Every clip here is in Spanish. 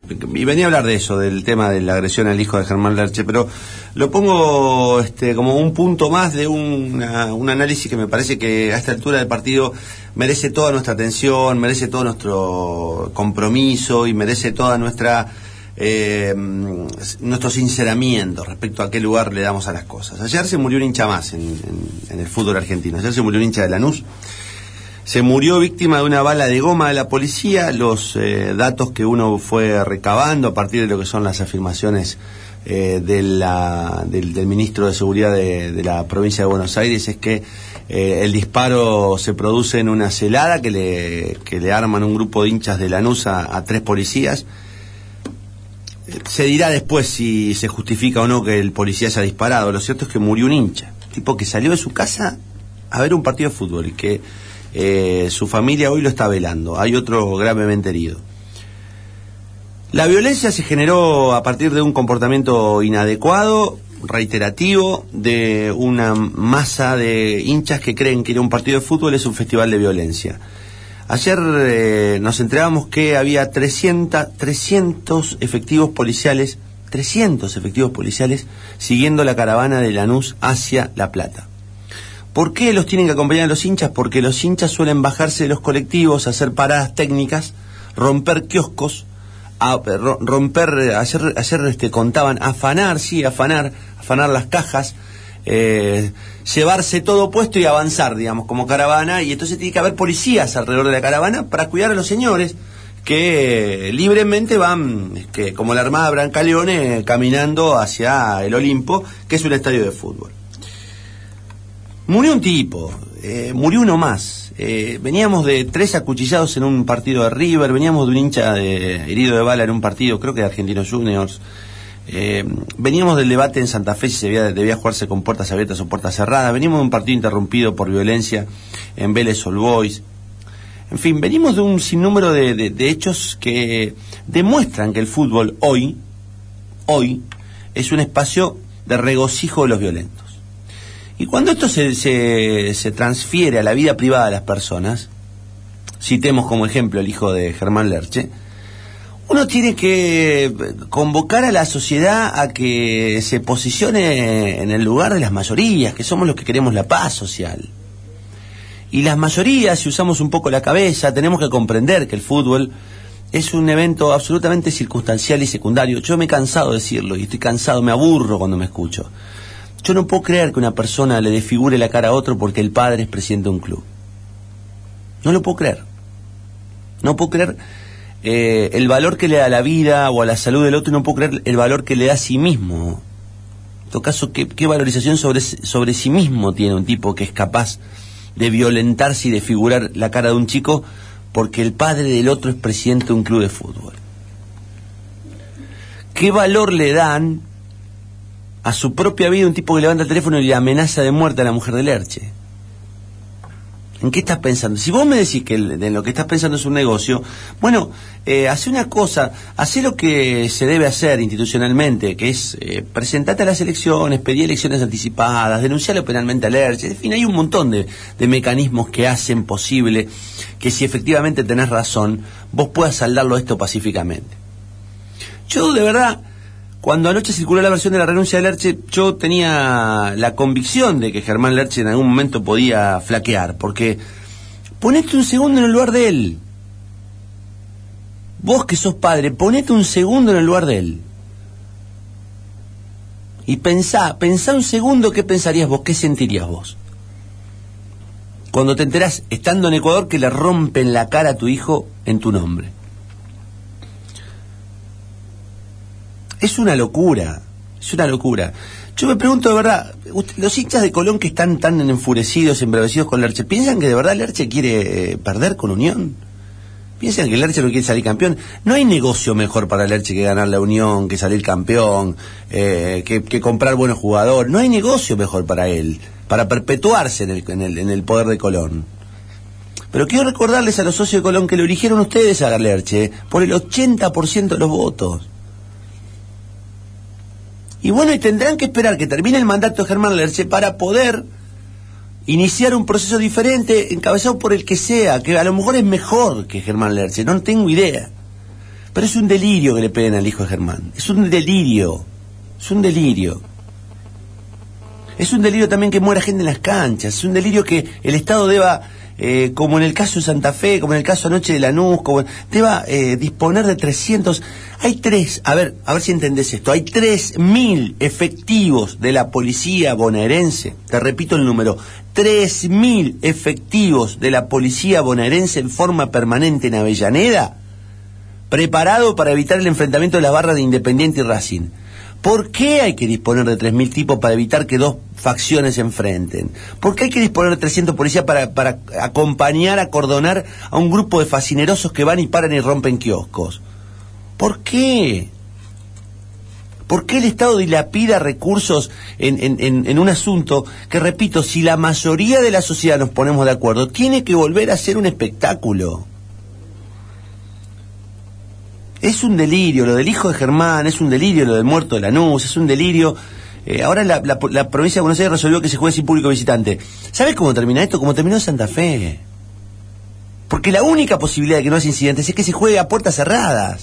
y venía a hablar de eso, del tema de la agresión al hijo de Germán Lerche, pero lo pongo como un punto más de un análisis que me parece que a esta altura del partido merece toda nuestra atención, merece todo nuestro compromiso y merece toda nuestro sinceramiento respecto a qué lugar le damos a las cosas. Ayer se murió un hincha más en el fútbol argentino. Ayer se murió un hincha de Lanús. Se murió víctima de una bala de goma de la policía. Los datos que uno fue recabando a partir de lo que son las afirmaciones del ministro de Seguridad de la provincia de Buenos Aires es que el disparo se produce en una celada que le arman un grupo de hinchas de Lanús a 3 policías. Se dirá después si se justifica o no que el policía haya disparado. Lo cierto es que murió un hincha, tipo que salió de su casa a ver un partido de fútbol y que su familia hoy lo está velando. Hay otro gravemente herido. La violencia se generó a partir de un comportamiento inadecuado, reiterativo, de una masa de hinchas que creen que ir a un partido de fútbol es un festival de violencia. Ayer nos enterábamos que había 300 efectivos policiales siguiendo la caravana de Lanús hacia La Plata. ¿Por qué los tienen que acompañar los hinchas? Porque los hinchas suelen bajarse de los colectivos, hacer paradas técnicas, romper kioscos, ayer contaban, afanar las cajas, llevarse todo puesto y avanzar, digamos, como caravana, y entonces tiene que haber policías alrededor de la caravana para cuidar a los señores que libremente van, como la Armada Brancaleone, caminando hacia el Olimpo, que es un estadio de fútbol. Murió un tipo, murió uno más. Veníamos de 3 acuchillados en un partido de River, veníamos de un hincha herido de bala en un partido, creo que de Argentinos Juniors. Veníamos del debate en Santa Fe si debía jugarse con puertas abiertas o puertas cerradas. Venimos de un partido interrumpido por violencia en Vélez All Boys. En fin, venimos de un sinnúmero de hechos que demuestran que el fútbol hoy es un espacio de regocijo de los violentos. Y cuando esto se transfiere a la vida privada de las personas, citemos como ejemplo el hijo de Germán Lerche, uno tiene que convocar a la sociedad a que se posicione en el lugar de las mayorías, que somos los que queremos la paz social. Y las mayorías, si usamos un poco la cabeza, tenemos que comprender que el fútbol es un evento absolutamente circunstancial y secundario. Yo me he cansado de decirlo y estoy cansado, me aburro cuando me escucho. Yo no puedo creer que una persona le desfigure la cara a otro porque el padre es presidente de un club. No lo puedo creer. No puedo creer el valor que le da a la vida o a la salud del otro, y no puedo creer el valor que le da a sí mismo. En todo caso, ¿qué valorización sobre sí mismo tiene un tipo que es capaz de violentarse y desfigurar la cara de un chico porque el padre del otro es presidente de un club de fútbol? ¿Qué valor le dan a su propia vida un tipo que levanta el teléfono y le amenaza de muerte a la mujer de Lerche? ¿En qué estás pensando? Si vos me decís que en lo que estás pensando es un negocio, bueno, hace una cosa, hace lo que se debe hacer institucionalmente, que es presentate a las elecciones, pedir elecciones anticipadas, denunciarlo penalmente a Lerche. En fin, hay un montón de mecanismos que hacen posible que, si efectivamente tenés razón, vos puedas saldarlo esto pacíficamente. Yo, de verdad, cuando anoche circuló la versión de la renuncia de Lerche, yo tenía la convicción de que Germán Lerche en algún momento podía flaquear, porque ponete un segundo en el lugar de él. Vos que sos padre, ponete un segundo en el lugar de él. Y pensá un segundo qué pensarías vos, qué sentirías vos. Cuando te enterás, estando en Ecuador, que le rompen la cara a tu hijo en tu nombre. Es una locura. Yo me pregunto de verdad, los hinchas de Colón que están tan enfurecidos, embravecidos con Lerche, ¿piensan que de verdad Lerche quiere perder con Unión? ¿Piensan que Lerche no quiere salir campeón? No hay negocio mejor para Lerche que ganar la Unión, que salir campeón, que comprar buenos jugadores. No hay negocio mejor para él, para perpetuarse en el poder de Colón. Pero quiero recordarles a los socios de Colón que lo eligieron ustedes a Lerche por el 80% de los votos. Y bueno, y tendrán que esperar que termine el mandato de Germán Lerche para poder iniciar un proceso diferente, encabezado por el que sea, que a lo mejor es mejor que Germán Lerche, no tengo idea. Pero es un delirio que le peguen al hijo de Germán. Es un delirio. Es un delirio. Es un delirio también que muera gente en las canchas. Es un delirio que el Estado deba, como en el caso de Santa Fe, como en el caso anoche de Lanús, deba disponer de 300... a ver si entendés esto. Hay 3.000 efectivos de la policía bonaerense. Te repito el número. 3.000 efectivos de la policía bonaerense en forma permanente en Avellaneda, preparado para evitar el enfrentamiento de las barras de Independiente y Racing. ¿Por qué hay que disponer de 3.000 tipos para evitar que dos facciones se enfrenten? ¿Por qué hay que disponer de 300 policías para acompañar, acordonar a un grupo de fascinerosos que van y paran y rompen kioscos? ¿Por qué? ¿Por qué el Estado dilapida recursos en un asunto que, repito, si la mayoría de la sociedad nos ponemos de acuerdo, tiene que volver a ser un espectáculo? Es un delirio, lo del hijo de Germán, es un delirio lo del muerto de Lanús, es un delirio. Ahora la provincia de Buenos Aires resolvió que se juegue sin público visitante. ¿Sabes cómo termina esto? Como terminó en Santa Fe. Porque la única posibilidad de que no haya incidentes es que se juegue a puertas cerradas.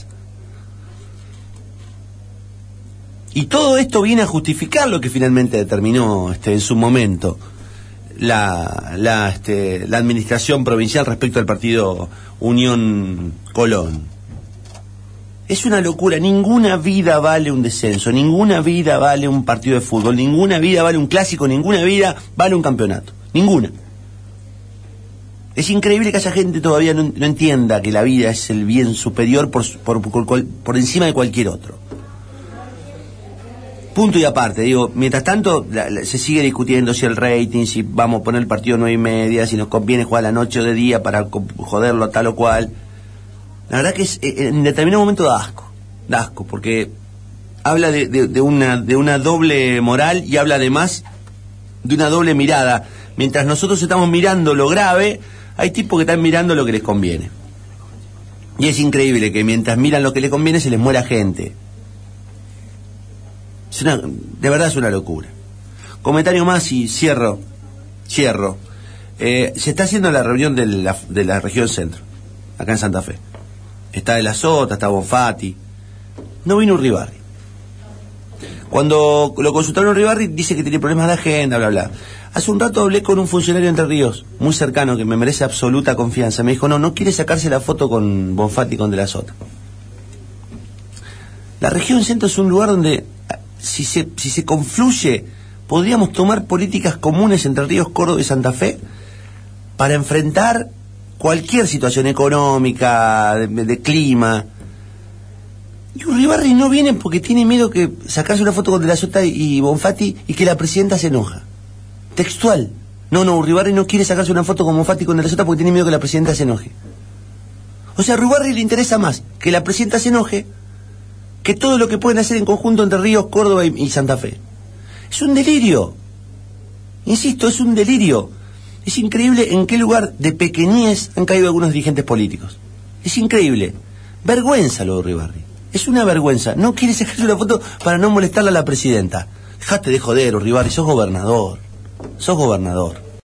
Y todo esto viene a justificar lo que finalmente determinó en su momento la administración provincial respecto al partido Unión Colón. Es una locura, ninguna vida vale un descenso, ninguna vida vale un partido de fútbol, ninguna vida vale un clásico, ninguna vida vale un campeonato, ninguna. Es increíble que haya gente todavía no entienda que la vida es el bien superior por encima de cualquier otro. Punto y aparte, digo, mientras tanto se sigue discutiendo si el rating, si vamos a poner el partido 9:30, si nos conviene jugar a la noche o de día para joderlo tal o cual. La verdad que en determinado momento da asco, porque habla de una doble moral y habla además de una doble mirada. Mientras nosotros estamos mirando lo grave, hay tipos que están mirando lo que les conviene. Y es increíble que mientras miran lo que les conviene se les muera gente. De verdad es una locura. Comentario más y cierro. Se está haciendo la reunión de la región centro, acá en Santa Fe. Está De la Sota, está Bonfatti. No vino Urribarri. Cuando lo consultaron Urribarri dice que tiene problemas de agenda, bla, bla. Hace un rato hablé con un funcionario de Entre Ríos, muy cercano, que me merece absoluta confianza. Me dijo, no quiere sacarse la foto con Bonfatti y con De la Sota. La región centro es un lugar donde, si se confluye, podríamos tomar políticas comunes entre Ríos, Córdoba y Santa Fe para enfrentar cualquier situación económica, de clima. Y Urribarri no viene porque tiene miedo que sacarse una foto con De la Sota y Bonfatti y que la presidenta se enoja. Textual. No, Urribarri no quiere sacarse una foto con Bonfatti y con De la Sota porque tiene miedo que la presidenta se enoje. O sea, a Urribarri le interesa más que la presidenta se enoje que todo lo que pueden hacer en conjunto entre Ríos, Córdoba y Santa Fe. Es un delirio. Insisto, es un delirio. Es increíble en qué lugar de pequeñez han caído algunos dirigentes políticos. Es increíble. Vergüenza lo de Urribarri. Es una vergüenza. No quiere sacarse una foto para no molestarle a la presidenta. Dejate de joder, Urribarri, sos gobernador.